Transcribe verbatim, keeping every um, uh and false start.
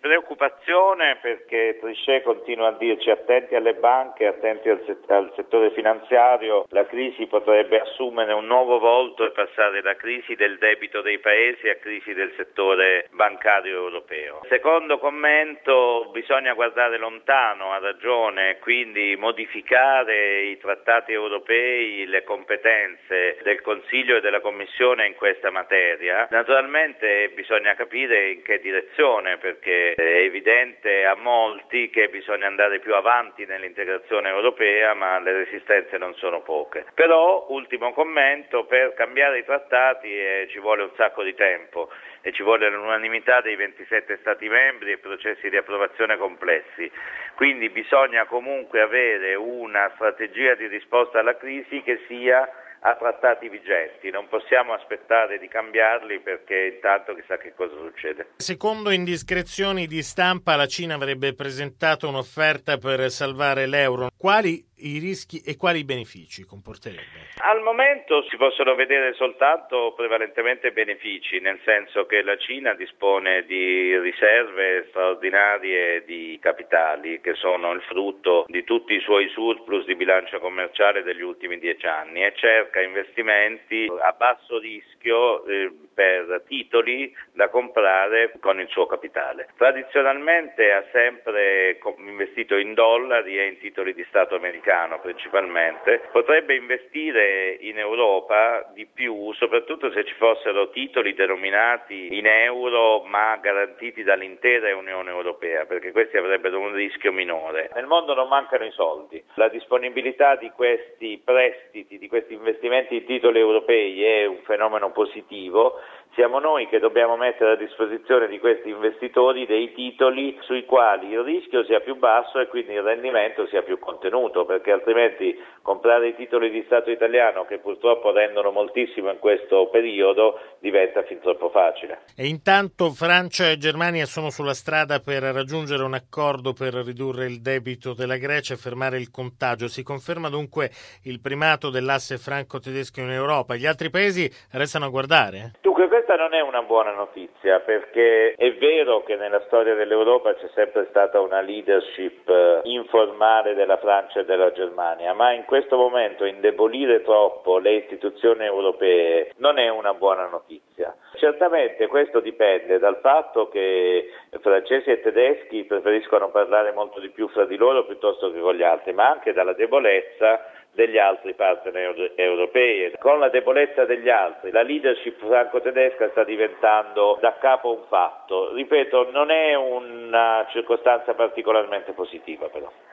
Preoccupazione perché Trichet continua a dirci attenti alle banche, attenti al, set- al settore finanziario, la crisi potrebbe assumere un nuovo volto e passare da crisi del debito dei paesi a crisi del settore bancario europeo. Secondo commento, bisogna guardare lontano, ha ragione, quindi modificare i trattati europei, le competenze del Consiglio e della Commissione in questa materia. Naturalmente bisogna capire in che direzione, perché è evidente a molti che bisogna andare più avanti nell'integrazione europea, ma le resistenze non sono poche. Però, ultimo commento, per cambiare i trattati eh, ci vuole un sacco di tempo e ci vuole l'unanimità dei ventisette Stati membri e processi di approvazione complessi. Quindi bisogna comunque avere una strategia di risposta alla crisi che sia a trattati vigenti, non possiamo aspettare di cambiarli perché intanto chissà che cosa succede. Secondo indiscrezioni di stampa la Cina avrebbe presentato un'offerta per salvare l'euro. Quali i rischi e quali i benefici comporterebbe? Al momento si possono vedere soltanto prevalentemente benefici, nel senso che la Cina dispone di riserve straordinarie di capitali che sono il frutto di tutti i suoi surplus di bilancia commerciale degli ultimi dieci anni e cerca investimenti a basso rischio eh, per titoli da comprare con il suo capitale. Tradizionalmente ha sempre investito in dollari e in titoli di Stato americano principalmente, potrebbe investire in Europa di più, soprattutto se ci fossero titoli denominati in euro ma garantiti dall'intera Unione Europea, perché questi avrebbero un rischio minore. Nel mondo non mancano i soldi, la disponibilità di questi prestiti, di questi investimenti in titoli europei è un fenomeno positivo. Siamo noi che dobbiamo mettere a disposizione di questi investitori dei titoli sui quali il rischio sia più basso e quindi il rendimento sia più contenuto, perché altrimenti comprare i titoli di Stato italiano, che purtroppo rendono moltissimo in questo periodo, diventa fin troppo facile. E intanto Francia e Germania sono sulla strada per raggiungere un accordo per ridurre il debito della Grecia e fermare il contagio. Si conferma dunque il primato dell'asse franco-tedesco in Europa. Gli altri paesi restano a guardare? Dunque questa non è una buona notizia, perché è vero che nella storia dell'Europa c'è sempre stata una leadership eh, informale della Francia e della Germania, ma in questo momento indebolire troppo le istituzioni europee non è una buona notizia. Certamente questo dipende dal fatto che francesi e tedeschi preferiscono parlare molto di più fra di loro piuttosto che con gli altri, ma anche dalla debolezza degli altri partner europei. Con la debolezza degli altri, la leadership franco-tedesca sta diventando da capo un fatto. Ripeto, non è una circostanza particolarmente positiva però.